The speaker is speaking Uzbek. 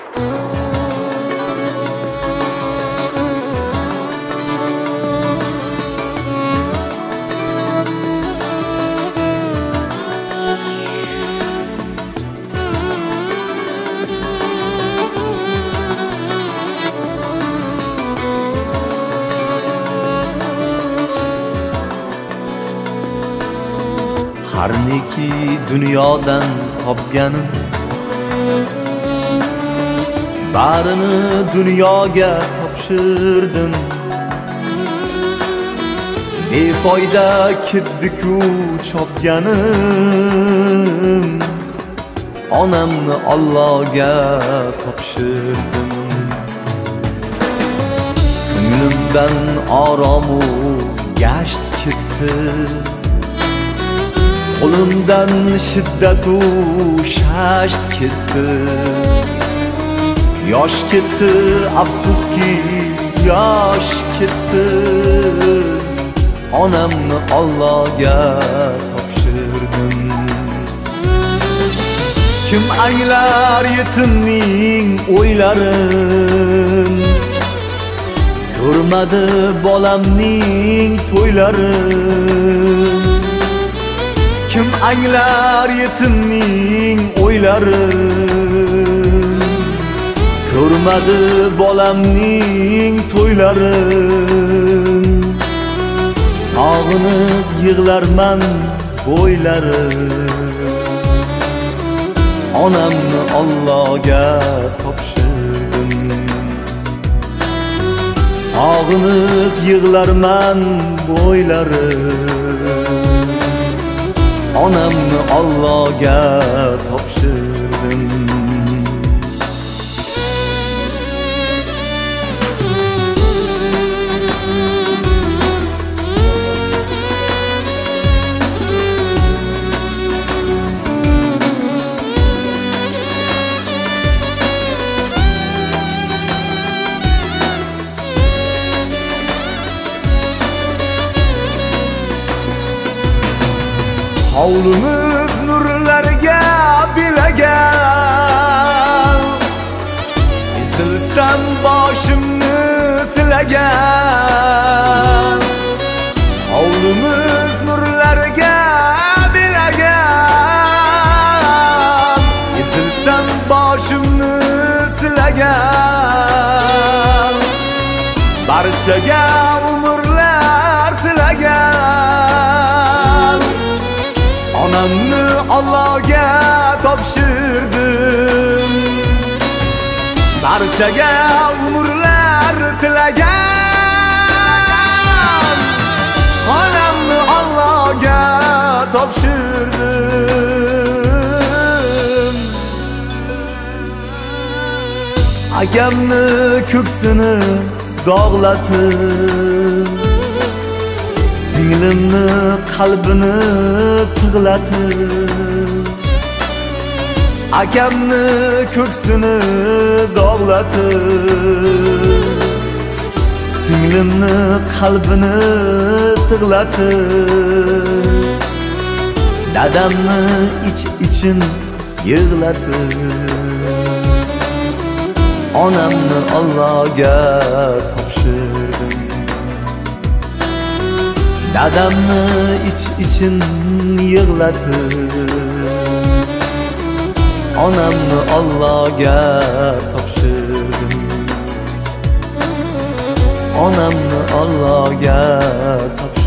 Har neki dunyodan topganim barini dunyoga topshirdim. Befoyda ketdi-ku chopganim, onamni Allohga topshirdim. Ko'nglimdan oromu gasht ketdi, qo'limdan shiddatu shasht ketdi. Yosh ketdi, afsuski yosh ketdi, onamni Allohga topshirdim. Kim anglar yetimning o'ylarin, ko'rmadi bolamning to'ylarin. Kim anglar yetimning o'ylarin, ko'rmadi bolamning to'ylarin. Sog'inib yig'larman bo'ylarin, onamni Allohga topshirdim. Sog'inib yig'larman bo'ylarin, onamni Allohga topshirdim. Hovlimiz nurlarga bilagan, esilsam boshimni silagan. Hovlimiz nurlarga bilagan, esilsam boshimni silagan. Barchaga umrlar tilagan, onamni Allohga topshirdim. Barchaga umrlar tilagan, onamni Allohga topshirdim. Akamni ko'ksini dog'latib, singlimni qalbini tig'latib. Akamni ko'ksini dog'latib, singlimni qalbini tig'latib. Dadamni ich-ichin yig'latib, onamni Allohga topshirdim. Dadamni ich-ichin yig'latib, onamni Allohga topshirdim. Onamni Allohga topshirdim.